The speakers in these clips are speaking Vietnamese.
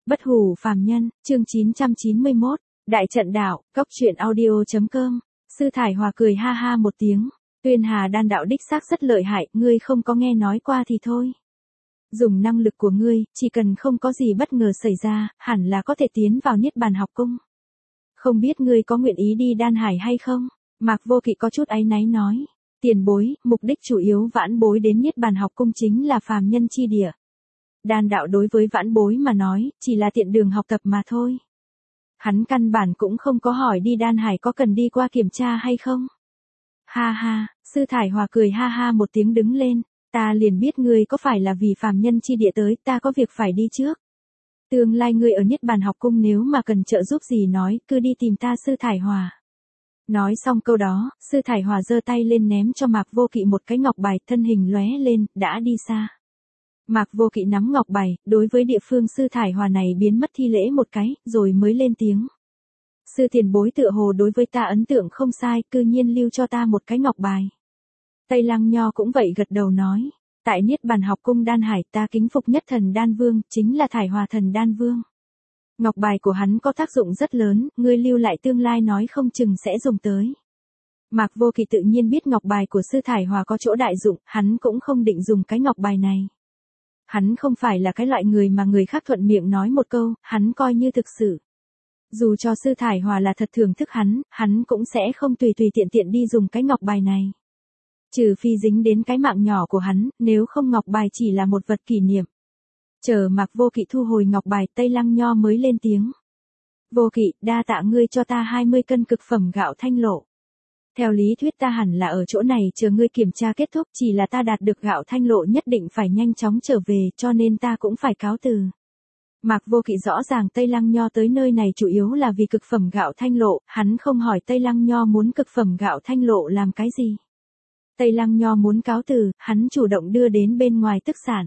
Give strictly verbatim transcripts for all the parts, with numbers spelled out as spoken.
Bất hủ phàm nhân, chương chín trăm chín mươi mốt, Đại trận đạo, cốc truyện audio.com. Sư Thải Hòa cười ha ha một tiếng, Tuyên Hà đan đạo đích xác rất lợi hại, ngươi không có nghe nói qua thì thôi. Dùng năng lực của ngươi, chỉ cần không có gì bất ngờ xảy ra, hẳn là có thể tiến vào Niết Bàn học cung. Không biết ngươi có nguyện ý đi đan hải hay không? Mạc Vô Kỵ có chút áy náy nói. Tiền bối, mục đích chủ yếu vãn bối đến Niết Bàn học cung chính là phàm nhân chi địa. Đan đạo đối với vãn bối mà nói, chỉ là tiện đường học tập mà thôi. Hắn căn bản cũng không có hỏi đi đan hải có cần đi qua kiểm tra hay không. Ha ha, Sư Thải Hòa cười ha ha một tiếng đứng lên, ta liền biết ngươi có phải là vì phàm nhân chi địa tới, ta có việc phải đi trước. Tương lai ngươi ở Niết Bàn học cung nếu mà cần trợ giúp gì nói, cứ đi tìm ta Sư Thải Hòa. Nói xong câu đó, Sư Thải Hòa giơ tay lên ném cho Mạc Vô Kỵ một cái ngọc bài, thân hình lóe lên, đã đi xa. Mạc Vô Kỵ nắm ngọc bài, đối với địa phương Sư Thải Hòa này biến mất thi lễ một cái, rồi mới lên tiếng. Sư tiền bối tựa hồ đối với ta ấn tượng không sai, cư nhiên lưu cho ta một cái ngọc bài. Tây Lăng Nho cũng vậy gật đầu nói, tại Niết Bàn học cung đan hải ta kính phục nhất thần đan vương, chính là Thải Hòa thần đan vương. Ngọc bài của hắn có tác dụng rất lớn, ngươi lưu lại tương lai nói không chừng sẽ dùng tới. Mạc Vô Kỵ tự nhiên biết ngọc bài của Sư Thải Hòa có chỗ đại dụng, hắn cũng không định dùng cái ngọc bài này. Hắn không phải là cái loại người mà người khác thuận miệng nói một câu, hắn coi như thực sự. Dù cho Sư Thải Hòa là thật thưởng thức hắn, hắn cũng sẽ không tùy tùy tiện tiện đi dùng cái ngọc bài này. Trừ phi dính đến cái mạng nhỏ của hắn, nếu không ngọc bài chỉ là một vật kỷ niệm. Chờ Mạc Vô Kỵ thu hồi ngọc bài, Tây Lăng Nho mới lên tiếng. Vô Kỵ, đa tạ ngươi cho ta hai mươi cân cực phẩm gạo thanh lộ. Theo lý thuyết ta hẳn là ở chỗ này chờ ngươi kiểm tra kết thúc, chỉ là ta đạt được gạo thanh lộ nhất định phải nhanh chóng trở về, cho nên ta cũng phải cáo từ. Mạc Vô Kỵ rõ ràng Tây Lăng Nho tới nơi này chủ yếu là vì cực phẩm gạo thanh lộ, hắn không hỏi Tây Lăng Nho muốn cực phẩm gạo thanh lộ làm cái gì. Tây Lăng Nho muốn cáo từ, hắn chủ động đưa đến bên ngoài tức sản.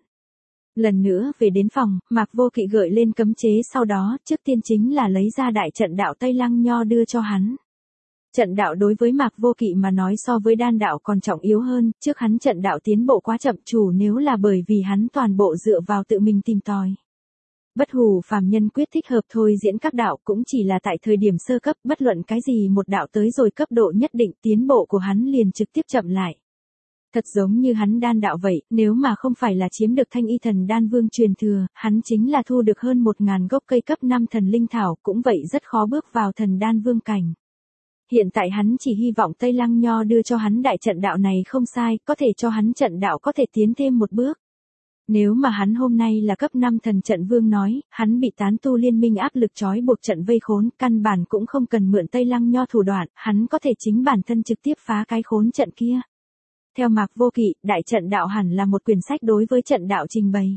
Lần nữa về đến phòng, Mạc Vô Kỵ gợi lên cấm chế, sau đó, trước tiên chính là lấy ra đại trận đạo Tây Lăng Nho đưa cho hắn. Trận đạo đối với Mạc Vô Kỵ mà nói so với đan đạo còn trọng yếu hơn, trước hắn trận đạo tiến bộ quá chậm, chủ nếu là bởi vì hắn toàn bộ dựa vào tự mình tìm tòi. Bất hủ phàm nhân quyết thích hợp thôi diễn các đạo cũng chỉ là tại thời điểm sơ cấp, bất luận cái gì một đạo tới rồi cấp độ nhất định tiến bộ của hắn liền trực tiếp chậm lại. Thật giống như hắn đan đạo vậy, nếu mà không phải là chiếm được thanh y thần đan vương truyền thừa, hắn chính là thu được hơn một ngàn gốc cây cấp năm thần linh thảo, cũng vậy rất khó bước vào thần đan vương cảnh. Hiện tại hắn chỉ hy vọng Tây Lăng Nho đưa cho hắn đại trận đạo này không sai, có thể cho hắn trận đạo có thể tiến thêm một bước. Nếu mà hắn hôm nay là cấp năm thần trận vương nói, hắn bị tán tu liên minh áp lực trói buộc trận vây khốn, căn bản cũng không cần mượn Tây Lăng Nho thủ đoạn, hắn có thể chính bản thân trực tiếp phá cái khốn trận kia. Theo Mạc Vô Kỵ, đại trận đạo hẳn là một quyển sách đối với trận đạo trình bày.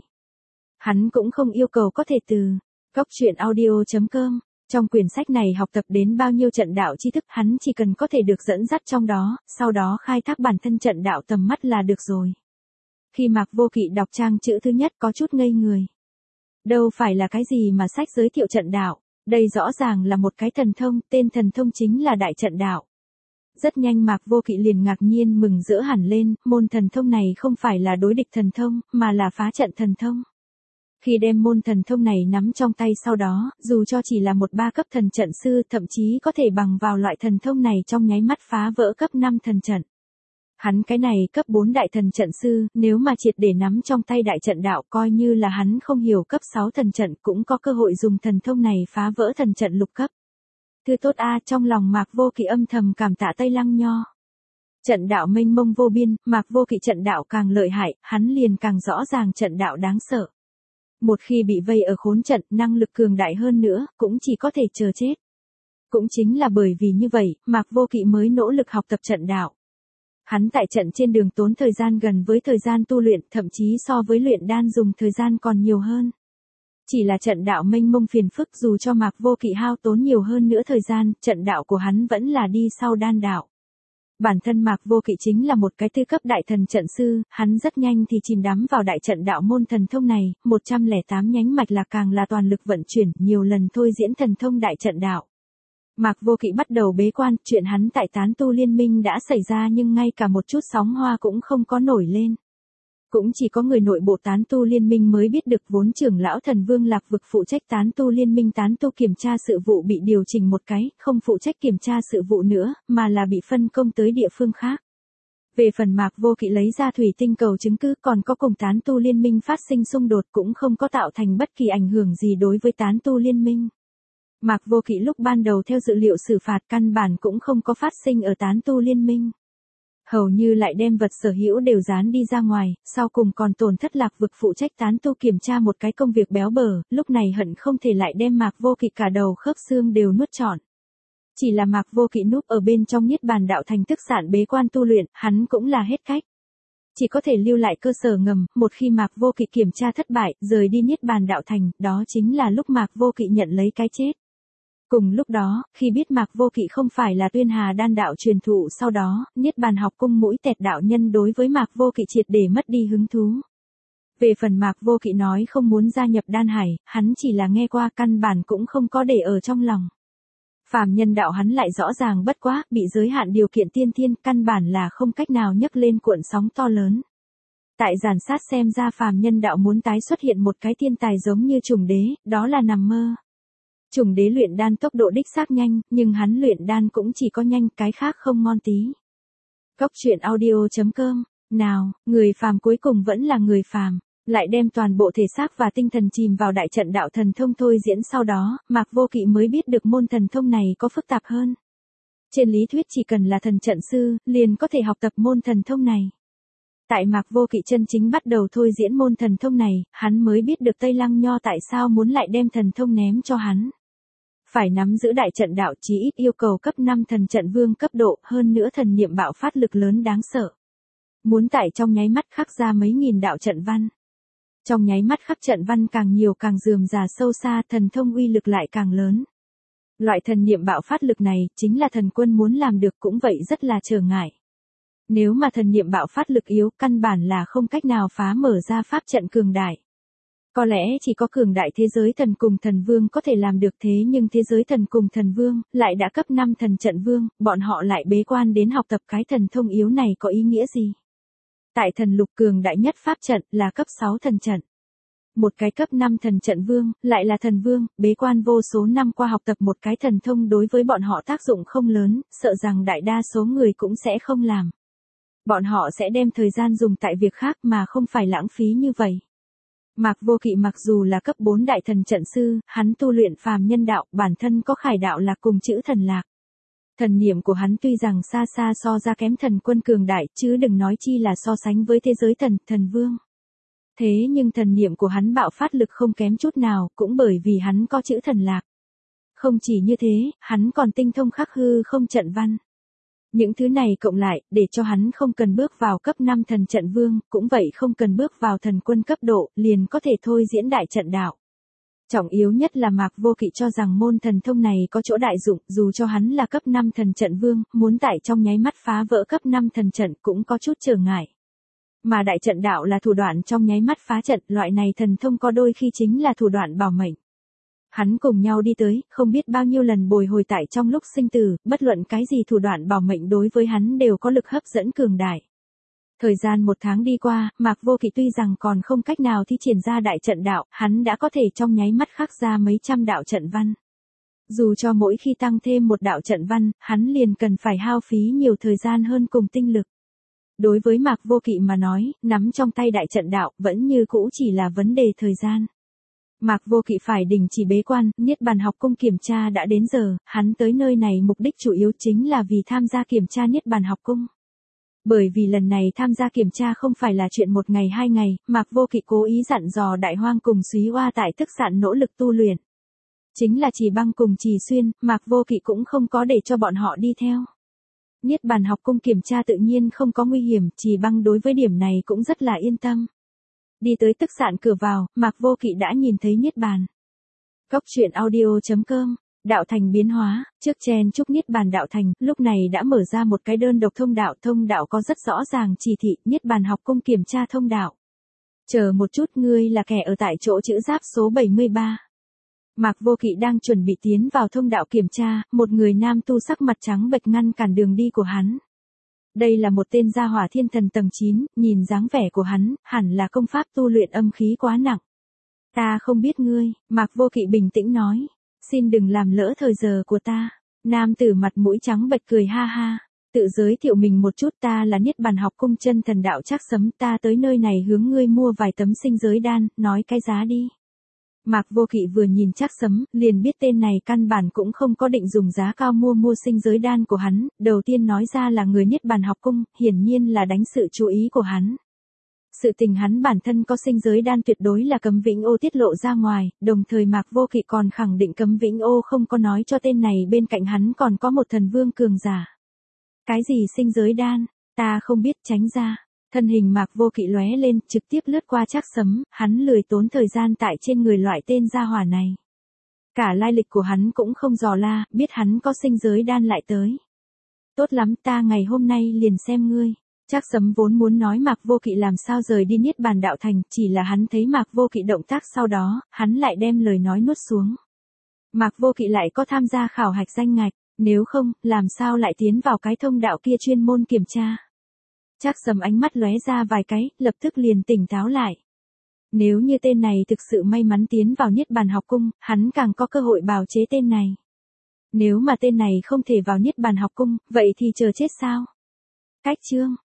Hắn cũng không yêu cầu có thể từ cốc truyện audio.com. Trong quyển sách này học tập đến bao nhiêu trận đạo tri thức, hắn chỉ cần có thể được dẫn dắt trong đó, sau đó khai thác bản thân trận đạo tầm mắt là được rồi. Khi Mạc Vô Kỵ đọc trang chữ thứ nhất có chút ngây người. Đâu phải là cái gì mà sách giới thiệu trận đạo, đây rõ ràng là một cái thần thông, tên thần thông chính là đại trận đạo. Rất nhanh Mạc Vô Kỵ liền ngạc nhiên mừng rỡ hẳn lên, môn thần thông này không phải là đối địch thần thông, mà là phá trận thần thông. Khi đem môn thần thông này nắm trong tay sau đó, dù cho chỉ là một ba cấp thần trận sư, thậm chí có thể bằng vào loại thần thông này trong nháy mắt phá vỡ cấp năm thần trận. Hắn cái này cấp bốn đại thần trận sư, nếu mà triệt để nắm trong tay đại trận đạo, coi như là hắn không hiểu cấp sáu thần trận cũng có cơ hội dùng thần thông này phá vỡ thần trận lục cấp. Thư tốt a, trong lòng Mạc Vô Kỵ âm thầm cảm tạ Tây Lăng Nho. Trận đạo mênh mông vô biên, Mạc Vô Kỵ trận đạo càng lợi hại, hắn liền càng rõ ràng trận đạo đáng sợ. Một khi bị vây ở khốn trận, năng lực cường đại hơn nữa, cũng chỉ có thể chờ chết. Cũng chính là bởi vì như vậy, Mạc Vô Kỵ mới nỗ lực học tập trận đạo. Hắn tại trận trên đường tốn thời gian gần với thời gian tu luyện, thậm chí so với luyện đan dùng thời gian còn nhiều hơn. Chỉ là trận đạo mênh mông phiền phức, dù cho Mạc Vô Kỵ hao tốn nhiều hơn nữa thời gian, trận đạo của hắn vẫn là đi sau đan đạo. Bản thân Mạc Vô Kỵ chính là một cái tư cấp đại thần trận sư, hắn rất nhanh thì chìm đắm vào đại trận đạo môn thần thông này, một trăm lẻ tám nhánh mạch lạc càng là toàn lực vận chuyển, nhiều lần thôi diễn thần thông đại trận đạo. Mạc Vô Kỵ bắt đầu bế quan, chuyện hắn tại tán tu liên minh đã xảy ra nhưng ngay cả một chút sóng hoa cũng không có nổi lên. Cũng chỉ có người nội bộ tán tu liên minh mới biết được vốn trưởng lão thần vương Lạc Vực phụ trách tán tu liên minh tán tu kiểm tra sự vụ bị điều chỉnh một cái, không phụ trách kiểm tra sự vụ nữa, mà là bị phân công tới địa phương khác. Về phần Mạc Vô Kỵ lấy ra thủy tinh cầu chứng cứ còn có cùng tán tu liên minh phát sinh xung đột cũng không có tạo thành bất kỳ ảnh hưởng gì đối với tán tu liên minh. Mạc Vô Kỵ lúc ban đầu theo dự liệu xử phạt căn bản cũng không có phát sinh ở tán tu liên minh. Hầu như lại đem vật sở hữu đều dán đi ra ngoài, sau cùng còn tổn thất Lạc Vực phụ trách tán tu kiểm tra một cái công việc béo bở, lúc này hận không thể lại đem Mạc Vô Kỵ cả đầu khớp xương đều nuốt trọn. Chỉ là Mạc Vô Kỵ núp ở bên trong Niết Bàn đạo thành tức sạn bế quan tu luyện, hắn cũng là hết cách. Chỉ có thể lưu lại cơ sở ngầm, một khi Mạc Vô Kỵ kiểm tra thất bại, rời đi Niết Bàn đạo thành, đó chính là lúc Mạc Vô Kỵ nhận lấy cái chết. Cùng lúc đó, khi biết Mạc Vô Kỵ không phải là Tuyên Hà đan đạo truyền thụ sau đó, Niết Bàn học cung mũi tẹt đạo nhân đối với Mạc Vô Kỵ triệt để mất đi hứng thú. Về phần Mạc Vô Kỵ nói không muốn gia nhập đan hải, hắn chỉ là nghe qua căn bản cũng không có để ở trong lòng. Phàm nhân đạo hắn lại rõ ràng bất quá, bị giới hạn điều kiện tiên thiên, căn bản là không cách nào nhấc lên cuộn sóng to lớn. Tại giản sát xem ra phàm nhân đạo muốn tái xuất hiện một cái thiên tài giống như Trùng Đế, đó là nằm mơ. Trùng Đế luyện đan tốc độ đích xác nhanh, nhưng hắn luyện đan cũng chỉ có nhanh, cái khác không ngon tí. Góc truyện audio chấm com, nào, người phàm cuối cùng vẫn là người phàm, lại đem toàn bộ thể xác và tinh thần chìm vào đại trận đạo thần thông thôi diễn sau đó, Mạc Vô Kỵ mới biết được môn thần thông này có phức tạp hơn. Trên lý thuyết chỉ cần là thần trận sư, liền có thể học tập môn thần thông này. Tại Mạc Vô Kỵ chân chính bắt đầu thôi diễn môn thần thông này, hắn mới biết được Tây Lăng Nho tại sao muốn lại đem thần thông ném cho hắn. Phải nắm giữ đại trận đạo chí ít yêu cầu cấp năm thần trận vương cấp độ, hơn nữa thần niệm bạo phát lực lớn đáng sợ. Muốn tại trong nháy mắt khắc ra mấy nghìn đạo trận văn. Trong nháy mắt khắc trận văn càng nhiều càng rườm rà sâu xa, thần thông uy lực lại càng lớn. Loại thần niệm bạo phát lực này, chính là thần quân muốn làm được cũng vậy rất là trở ngại. Nếu mà thần niệm bạo phát lực yếu, căn bản là không cách nào phá mở ra pháp trận cường đại. Có lẽ chỉ có cường đại thế giới thần cùng thần vương có thể làm được thế nhưng thế giới thần cùng thần vương, lại đã cấp năm thần trận vương, bọn họ lại bế quan đến học tập cái thần thông yếu này có ý nghĩa gì? Tại thần lục cường đại nhất pháp trận là cấp sáu thần trận. Một cái cấp năm thần trận vương, lại là thần vương, bế quan vô số năm qua học tập một cái thần thông đối với bọn họ tác dụng không lớn, sợ rằng đại đa số người cũng sẽ không làm. Bọn họ sẽ đem thời gian dùng tại việc khác mà không phải lãng phí như vậy. Mạc Vô Kỵ mặc dù là cấp bốn đại thần trận sư, hắn tu luyện phàm nhân đạo, bản thân có khải đạo là cùng chữ thần lạc. Thần niệm của hắn tuy rằng xa xa so ra kém thần quân cường đại, chứ đừng nói chi là so sánh với thế giới thần, thần vương. Thế nhưng thần niệm của hắn bạo phát lực không kém chút nào, cũng bởi vì hắn có chữ thần lạc. Không chỉ như thế, hắn còn tinh thông khắc hư không trận văn. Những thứ này cộng lại, để cho hắn không cần bước vào cấp năm thần trận vương, cũng vậy không cần bước vào thần quân cấp độ, liền có thể thôi diễn đại trận đạo. Trọng yếu nhất là Mạc Vô Kỵ cho rằng môn thần thông này có chỗ đại dụng, dù cho hắn là cấp năm thần trận vương, muốn tại trong nháy mắt phá vỡ cấp năm thần trận cũng có chút trở ngại. Mà đại trận đạo là thủ đoạn trong nháy mắt phá trận, loại này thần thông có đôi khi chính là thủ đoạn bảo mệnh. Hắn cùng nhau đi tới, không biết bao nhiêu lần bồi hồi tại trong lúc sinh tử, bất luận cái gì thủ đoạn bảo mệnh đối với hắn đều có lực hấp dẫn cường đại. Thời gian một tháng đi qua, Mạc Vô Kỵ tuy rằng còn không cách nào thi triển ra đại trận đạo, hắn đã có thể trong nháy mắt khắc ra mấy trăm đạo trận văn. Dù cho mỗi khi tăng thêm một đạo trận văn, hắn liền cần phải hao phí nhiều thời gian hơn cùng tinh lực. Đối với Mạc Vô Kỵ mà nói, nắm trong tay đại trận đạo vẫn như cũ chỉ là vấn đề thời gian. Mạc Vô Kỵ phải đình chỉ bế quan, Niết Bàn học cung kiểm tra đã đến giờ, hắn tới nơi này mục đích chủ yếu chính là vì tham gia kiểm tra Niết Bàn học cung. Bởi vì lần này tham gia kiểm tra không phải là chuyện một ngày hai ngày, Mạc Vô Kỵ cố ý dặn dò Đại Hoang cùng Súy Oa tại Tức Sạn nỗ lực tu luyện. Chính là Trì Băng cùng Trì Xuyên, Mạc Vô Kỵ cũng không có để cho bọn họ đi theo. Niết Bàn học cung kiểm tra tự nhiên không có nguy hiểm, Trì Băng đối với điểm này cũng rất là yên tâm. Đi tới Tức Sạn cửa vào, Mạc Vô Kỵ đã nhìn thấy Niết Bàn. Góc truyện audio chấm com, đạo thành biến hóa, trước chen chúc Niết Bàn đạo thành, lúc này đã mở ra một cái đơn độc thông đạo, thông đạo có rất rõ ràng chỉ thị, Niết Bàn học cung kiểm tra thông đạo. Chờ một chút, ngươi là kẻ ở tại chỗ chữ giáp số bảy mươi ba. Mạc Vô Kỵ đang chuẩn bị tiến vào thông đạo kiểm tra, một người nam tu sắc mặt trắng bệch ngăn cản đường đi của hắn. Đây là một tên gia hỏa thiên thần tầng chín, nhìn dáng vẻ của hắn, hẳn là công pháp tu luyện âm khí quá nặng. Ta không biết ngươi, Mạc Vô Kỵ bình tĩnh nói. Xin đừng làm lỡ thời giờ của ta. Nam tử mặt mũi trắng bệch cười ha ha. Tự giới thiệu mình một chút, ta là Niết Bàn học cung chân thần đạo Trác Sấm, ta tới nơi này hướng ngươi mua vài tấm sinh giới đan, nói cái giá đi. Mạc Vô Kỵ vừa nhìn Trác Sấm, liền biết tên này căn bản cũng không có định dùng giá cao mua mua sinh giới đan của hắn, đầu tiên nói ra là người Niết Bàn học cung, hiển nhiên là đánh sự chú ý của hắn. Sự tình hắn bản thân có sinh giới đan tuyệt đối là Cấm Vĩnh Ô tiết lộ ra ngoài, đồng thời Mạc Vô Kỵ còn khẳng định Cấm Vĩnh Ô không có nói cho tên này bên cạnh hắn còn có một thần vương cường giả. Cái gì sinh giới đan, ta không biết, tránh ra. Thân hình Mạc Vô Kỵ lóe lên, trực tiếp lướt qua Trác Sấm, hắn lười tốn thời gian tại trên người loại tên gia hỏa này. Cả lai lịch của hắn cũng không dò la, biết hắn có sinh giới đan lại tới. Tốt lắm, ta ngày hôm nay liền xem ngươi. Trác Sấm vốn muốn nói Mạc Vô Kỵ làm sao rời đi Niết Bàn đạo thành, chỉ là hắn thấy Mạc Vô Kỵ động tác sau đó, hắn lại đem lời nói nuốt xuống. Mạc Vô Kỵ lại có tham gia khảo hạch danh ngạch, nếu không, làm sao lại tiến vào cái thông đạo kia chuyên môn kiểm tra. Trác Sấm ánh mắt lóe ra vài cái, lập tức liền tỉnh táo lại. Nếu như tên này thực sự may mắn tiến vào Niết Bàn học cung, hắn càng có cơ hội bào chế tên này. Nếu mà tên này không thể vào Niết Bàn học cung, vậy thì chờ chết sao? Cách chương